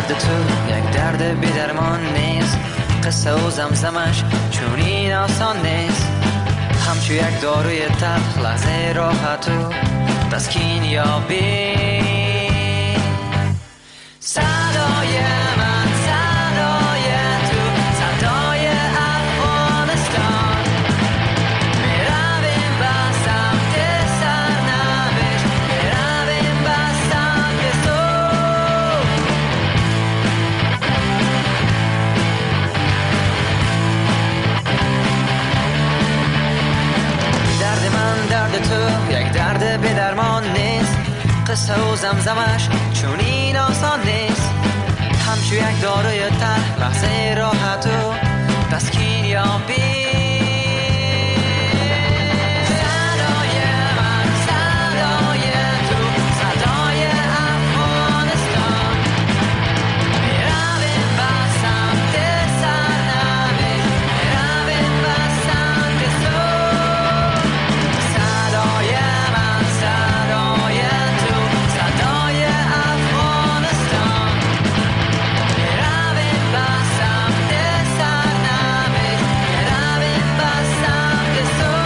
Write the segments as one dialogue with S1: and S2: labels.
S1: درد تو یک درد بی‌درمان نیست، قصه و زمزمش چون این آسان نیست. همچو یک داروی تلخ لحظه راحت و تسکین یابی. صدای من صدای تو، صدای افغانستان. میرویم به سمت سرنوشت، میرویم به سمت صلح. درد من درد تو یک درد بی‌درمان نیست، قصه و زمزمش چون این آسان نیست. همچو یک داروی تلخ لحظه راحت و تسکین یابی. صدای من صدای تو، صدای افغانستان. میرویم به سمت سرنوشت، میرویم به سمت صلح. صدای من صدای تو، صدای افغانستان. میرویم به سمت سرنوشت، میرویم به سمت صلح.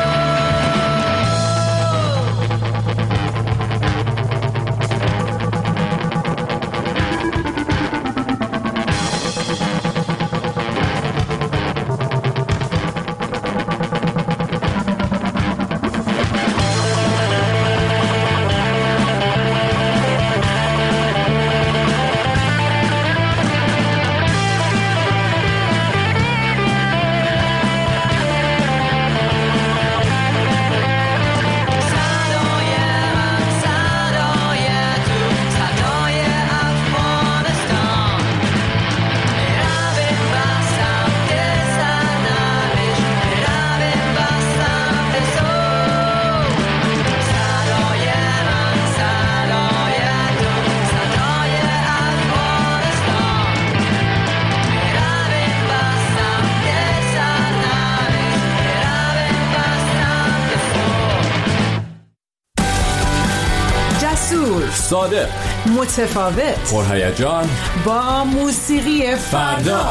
S2: صادق،
S3: متفاوت،
S2: پرهیجان،
S3: با موسیقی فردا.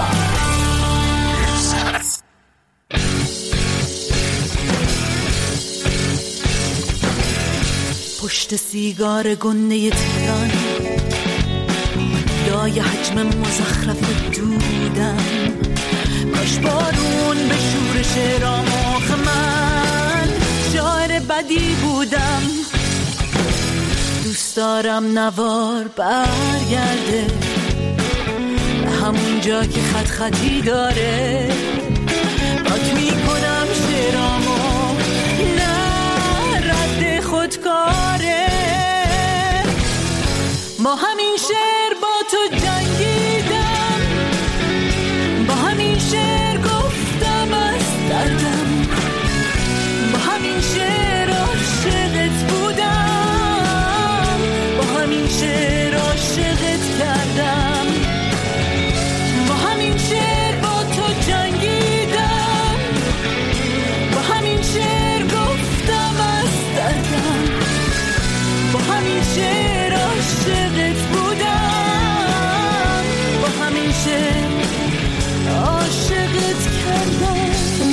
S4: پشت سیگار گنده تهران، لای حجم مزخرف دودم. کاش بارون به شور شعرام آخه من شاعر بدی بودم. دوست دارم نوار برگرده به همون جا که خط خطی داره. پاک میکنم شعرامو، نه رد خودکاره. با همین شعر با تو جنگیدم، با همین شعر گفتم از دردم، با همین شعر عاشقت بودم، با همین شعر عاشقت کردم. با همین شعر با تو جنگیدم، با همین شعر گفتم از دردم، با همین شعر عاشقت بودم، با همین شعر عاشقت کردم.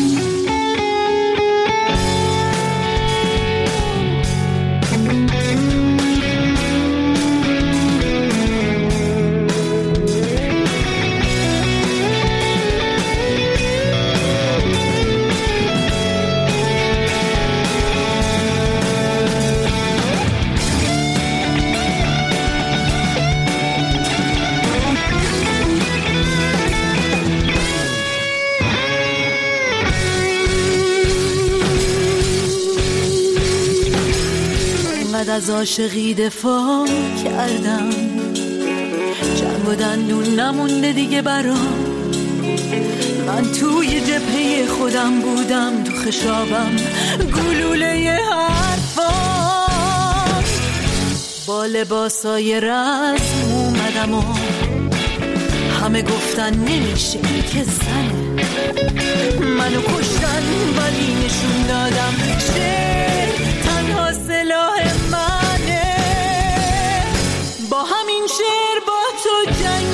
S4: از عاشقی دفاع کردم، جنگ و دندون نمونده دیگه برام. من توی جبهه خودم بودم، تو خشابم گلوله حرفام. با لباسای رسم اومدم و همه گفتن نمیشه که زنه. منو کشتن ولی نشون دادم شعر تنها سلاح منه. با همین شعر با تو جنگ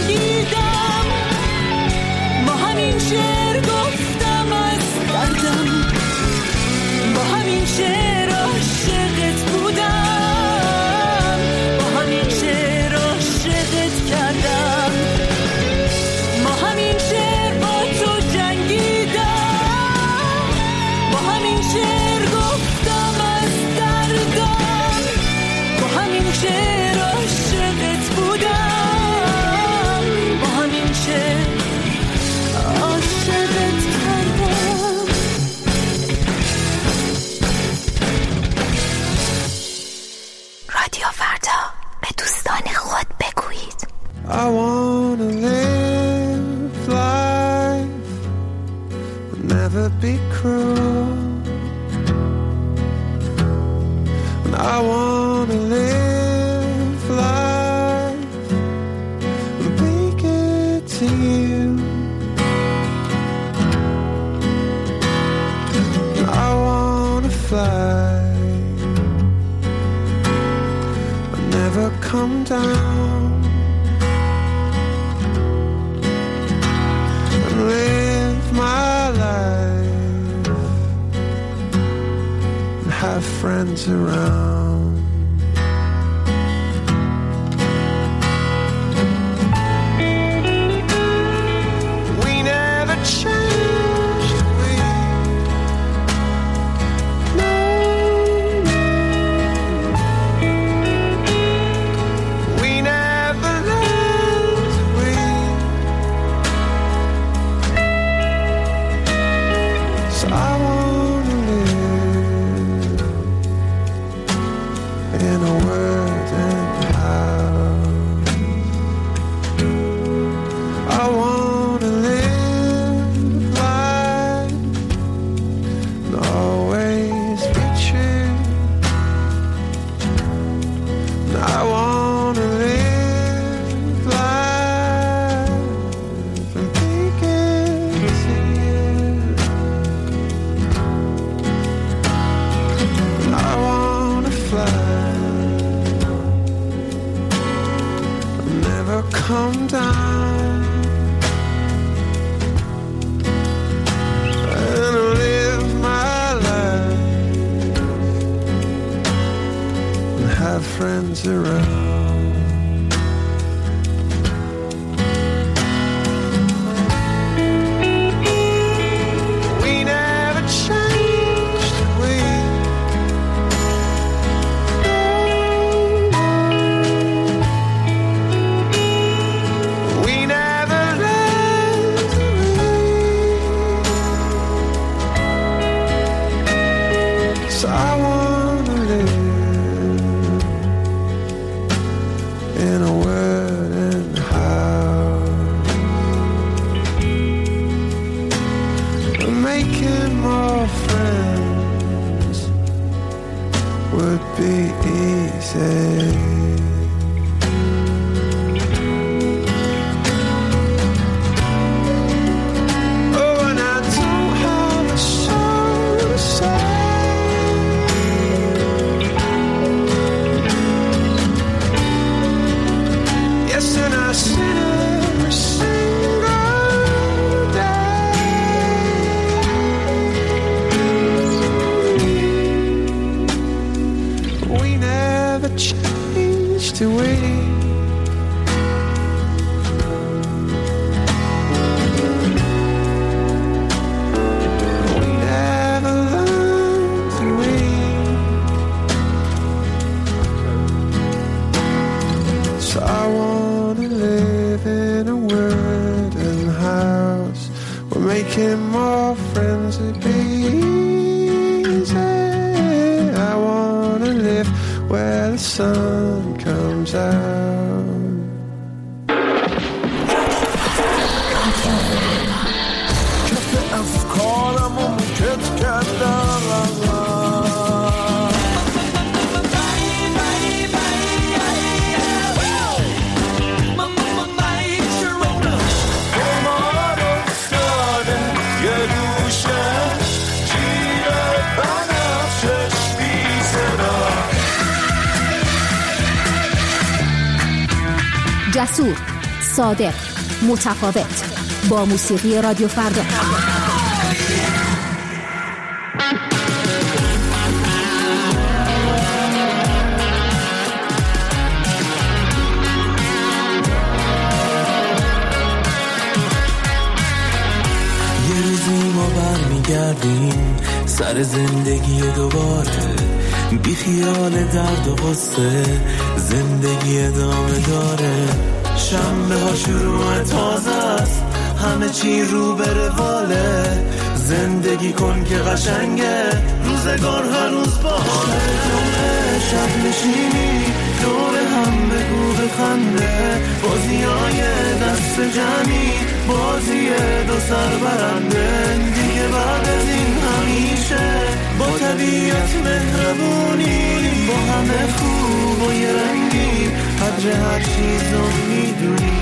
S5: I wanna live life, never be cruel. And I wanna live life and be good to you. And I wanna fly and never come down. Live my life and have friends around. We never changed, no. We never left, so I wanna live in a wooden house. I wanna live life and always be true. And I wanna live life and be good to you. And I wanna fly and never come down. And live my life and have friends around. We never changed, we never left, so I wanna live in a wooden house. Making more friends would be easy. Oh, and I don't have a soul to say. Yes, and I sin every single day. We never changed, do we? We never learned, do we? So I wanna live in a wooden house. We're making more friends with bees. I wanna live where the sun comes out. کف افکارمو کت کردم.
S6: جسور، صادق، متفاوت. با موسیقی رادیو فردا.
S7: یه روزی ما برمیگردیم سر زندگی دوباره، بی خیال درد و غصه زندگی ادامه داره. شنبه ها شروع تازه است، همه چی رو به رواله. زندگی کن که قشنگه، روزگار هنوز باحاله. جمعه شب نشینی دور هم بگو بخنده، بازیان جمعی بازی دو سر برنده دیگه بعد از این همیشه با طبیعت مهربونی با همه خوب و یه رنگی قدر هر چیزو میدونی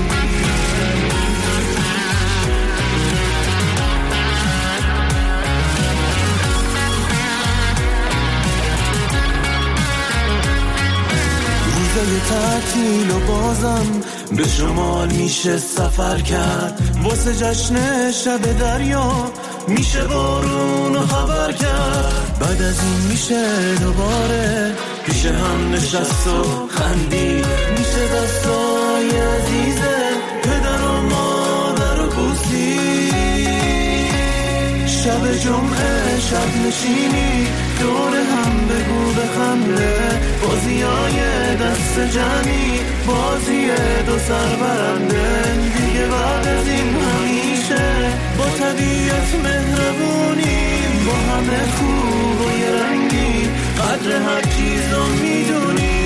S7: روزای تعطیل و بازم به شمال میشه سفر کرد واسه جشن شب دریا میشه بارون و خبر کرد بعد از این میشه دوباره پیش هم نشست و خندی میشه دستای عزیزه پدر و مادر و بوسی شب جمعه شب نشینی دور هم بگو بخنده بازیای دست جمعی بازی دو سر برنده دیگه بعد از این همیشه با طبیعت مهربونی با همه خوب و یه رنگی قدر هر چیزو میدونی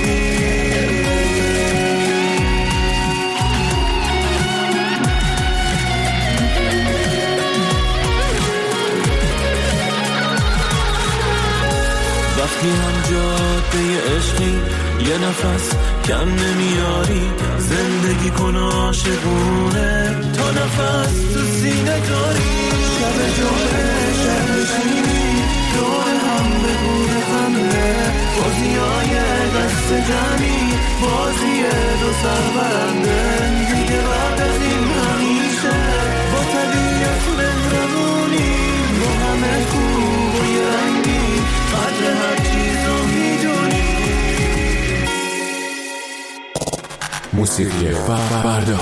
S7: وقتی هم جاده عشقی یه نفس کم نمیاری زندگی کن عاشقونه تا نفس تو سینه داری شب جمعه شب نشینی دور هم بگو بخنده بازیای دست جمعی بازی دو سر برنده دیگه بعد از این همیشه با طبیعت مهربونی با همه خوب و یه رنگی قدر هر چیزو میدونی
S2: موسیقی فردا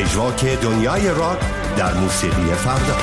S8: پژواک دنیای راک در موسیقی فردا.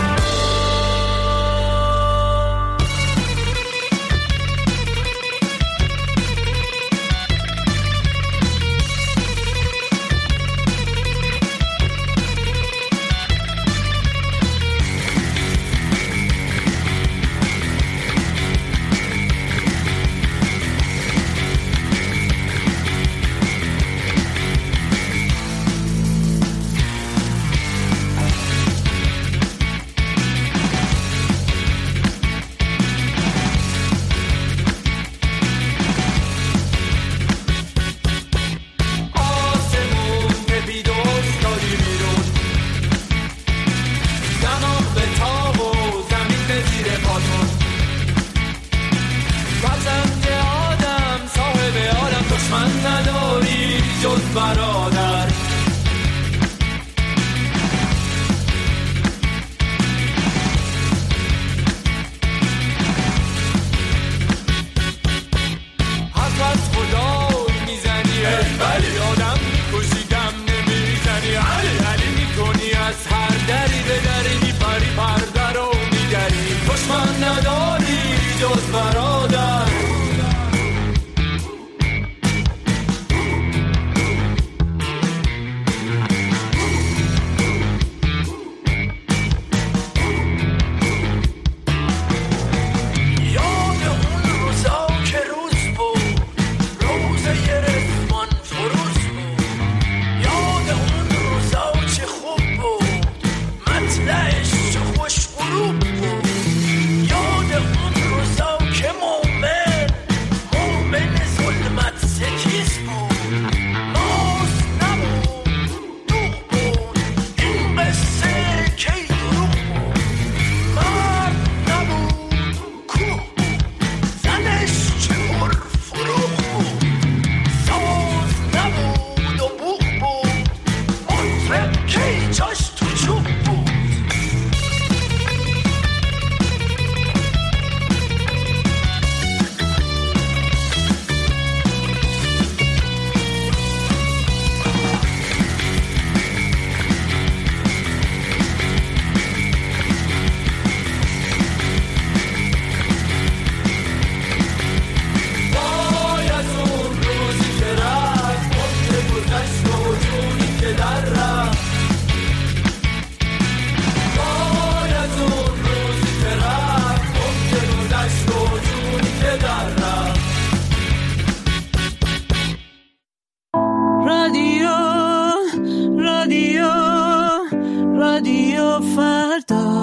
S4: رادیو فردا.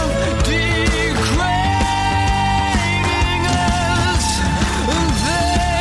S9: There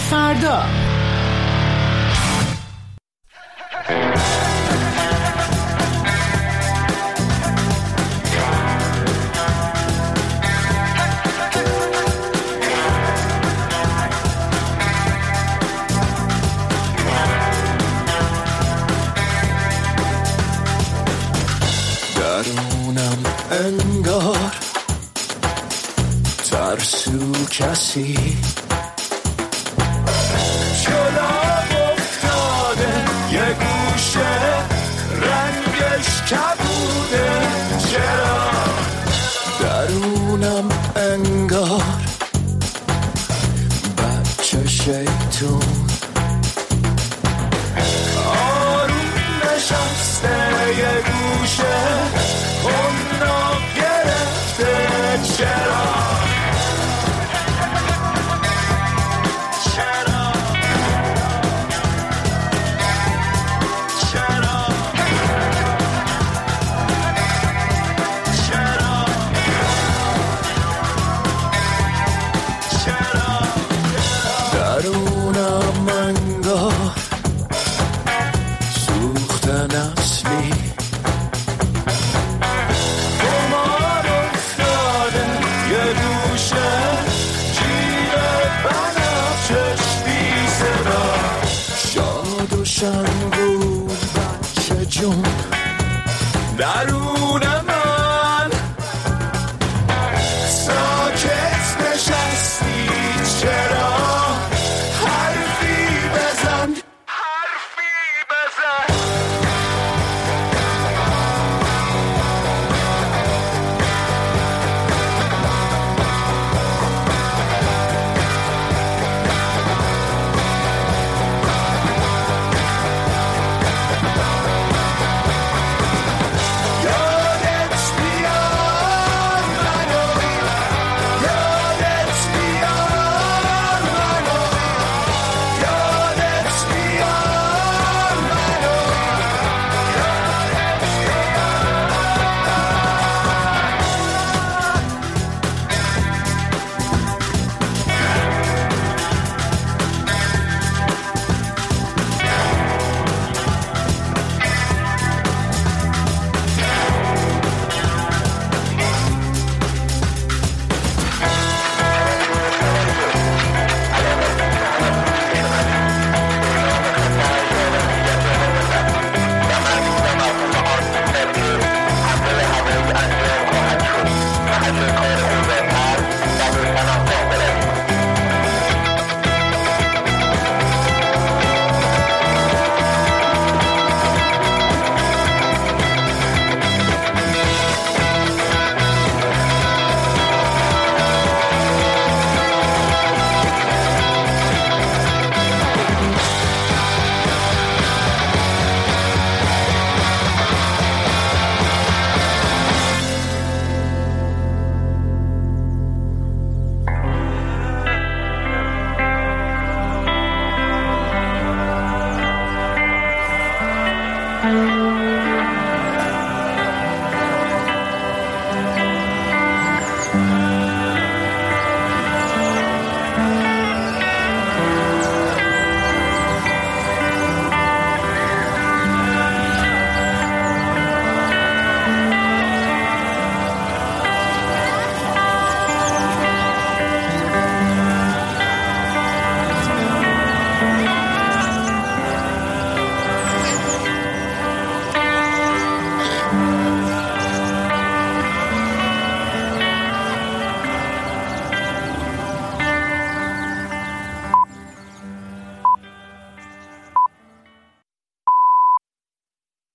S3: فردا.
S7: درونم انگار ترسو کسی جلو افتاده یه گوشه رنگش کبوده چرا درونم انگار بچه شیطون آروم نشسته یه گوشه اونو گرفته چرا درونم انگار سوختن اصلی بمار افتاده یه دوشه جیب بنفشش بی صدا شاد و شنگول بچه جون درون من ساکت نشستی چرا